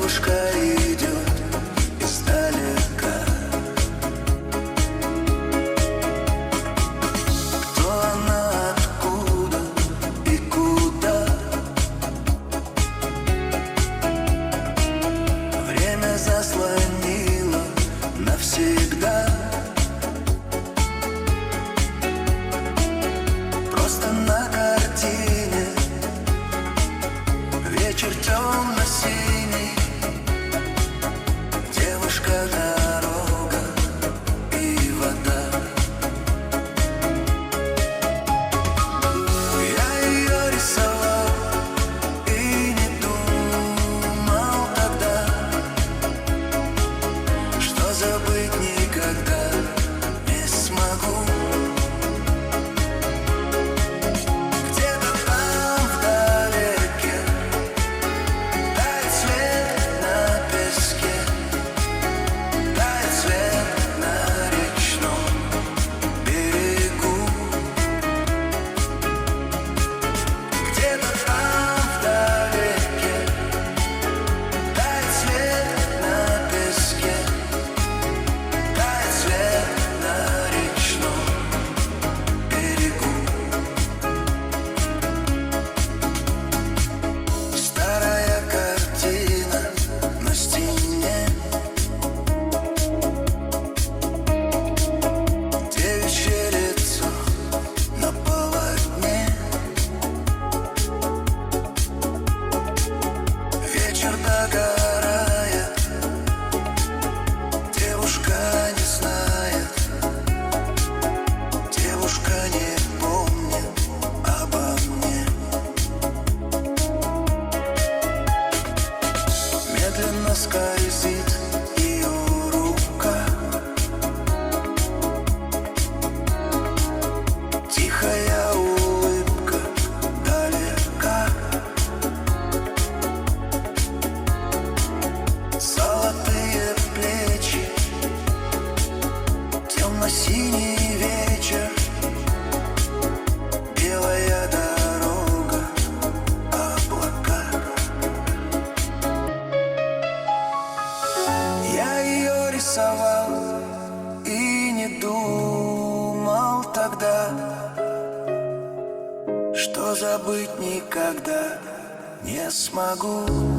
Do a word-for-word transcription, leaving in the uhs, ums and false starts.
Девушка идет издалека. Кто она, откуда и куда? Время заслонило навсегда. Просто на картине вечер темно-синий. Девушка, дорога и вода. Я ее рисовал и не думал тогда, что забыть никогда не смогу. Где-то там вдалеке тает свет на песке, тает свет на речном берегу. Где-то там вдалеке тает свет на песке, тает свет на речном берегу. Старая картина на стене, девичье лицо на полотне. Вечер догорает, девушка не знает, девушка не помнит обо мне. Медленно скользит ее рука, тихая улыбка далека. Золотые плечи, темно-синий вечер, белая дорога, облака. Я ее рисовал и не думал тогда, что забыть никогда не смогу.